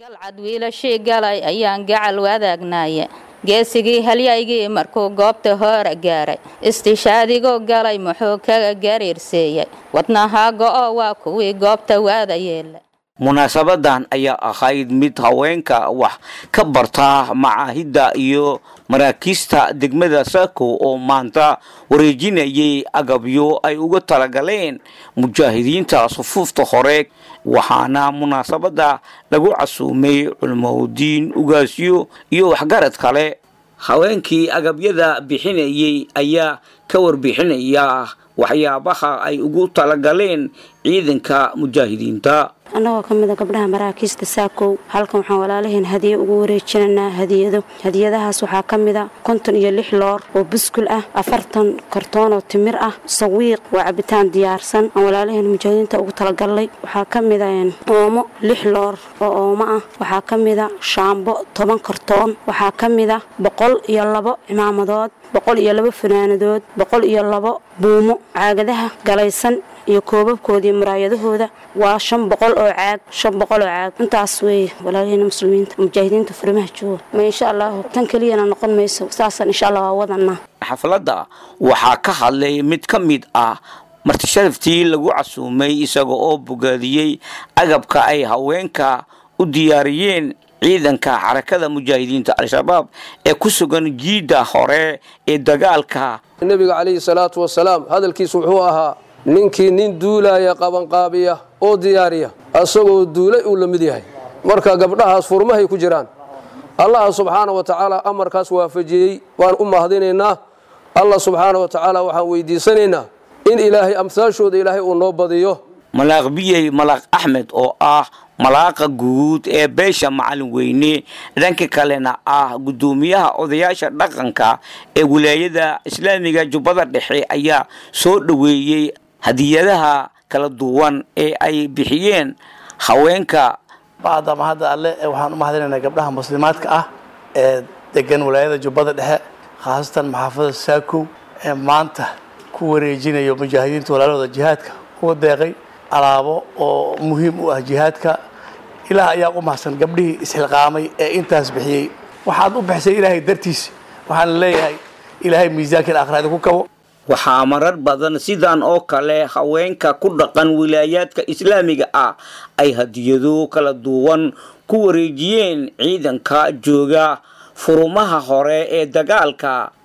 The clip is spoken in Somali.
galcad wiilashii galay ayaan gacal wadaagnaye geesigii halyaygii markuu goobta hore gaaray istishaadigo galay muxuu kaga gariirseeyay wadnaha go'o waa kuwii goobta wada yeela munaasabadan ayaa ahayd mid haweenka wax ka barta macaahida iyo maraakiista degmada Saako oo maanta wareejinayay agabyo ay uga talagaleen mujaahidiinta sufuufta hore waxaana munaasabada lagu casuumay culumadiin ugaasyo iyo waxgarad kale haweenkii agabyada bixinayay ayaa ka warbixinaya waxyaabaha ay ugu talagaleen ciidanka mujaahidiinta anagoo kamida gabdhaha maraakiista Saako halkan waxaan walaalaheen hadiyo ugu wareejinaa hadiyadahaas waxaa kamida 56 loor oo buskul ah 40 kartoon oo timir ah sawiiq waa cabitaan diyaarsan aan walaalaheen mujaahidiinta ugu talagalay waxaa kamida oomo 6 loor oo oomo ah waxaa kamida shaambo 10 kartoon waxaa kamida 102 cimaamadood 102 fanaanadood 102 buumo caagadaha galaysan iyo koobabkoodii muraayadahooda waa 500 oo caag intaas way walaalaheen muslimiinta mujaahidiinta furimaha jooga ma insha Allah tan kaliyana noqon mayso saasan insha Allah waa wadana xafladda waxaa ka hadlay mid ka mid ah marti sharaftii lagu casuumay isaga oo bogaadiyay agabka ay haweenka u diyaariyeen ciidanka xarakada mujaahidiinta al-shabaab ee ku sugan jiida hore ee dagaalka nabiga kaleey salaatu wasalaam hadalkiisu wuxuu ahaa ninkii nin duulaya qaban qaabiya oo diyaariya asagoo duulay uu lamid yahay marka gabdhahaas furmahay ku jiraan Allah subhanahu wa ta'ala amarkaas waafajiyay waan u mahadinaynaa Allah subhanahu wa ta'ala waxaan weydiisanaynaa in ilaahay amsaashooda ilaahay uu noo badiyo malaaq Ahmed oo ah malaaqa guud ee beesha macallin weyne dhanka kalena ah gudoomiyaha odayaasha dhaqanka ee wilaayada islaamiga Jubbada Dhexe ayaa soo dhaweeyay hadiyadaha kala duwan ee ay bixiyeen haweenka baada mahad alle waxaan u mahadinaynaa gabdhaha muslimaadka ah ee degan wilaayada Jubbada Dhexe khaasatan maxaafadda Saako ee maanta ku wareejinayo mujaahidiinta walaalada jihaadka oo deeqay alaabo oo muhiim u ah jihaadka ilaa ayaa u mahadsan gabdhihii isxilqaamay ee intaas bixiyay waxaad u bixisay ilaahay dartiis waxaan leeyahay ilaahay miisaanka aakhirada ku kabo waxaa marar badan sidan oo kale haweenka ku dhaqan wilaayadka islaamiga ah ay hadiyado kala duwan ku wareejiyeen ciidanka jooga furumaha hore ee dagaalka